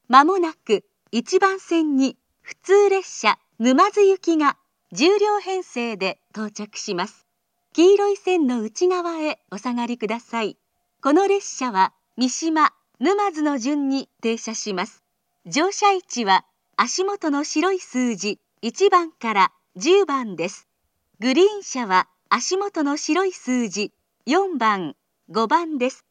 まもなく1番線に普通列車沼津行きが10両編成で到着します。黄色い線の内側へお下がりください。この列車は三島、沼津の順に停車します。乗車位置は足元の白い数字1番から10番です。グリーン車は足元の白い数字4番、5番です。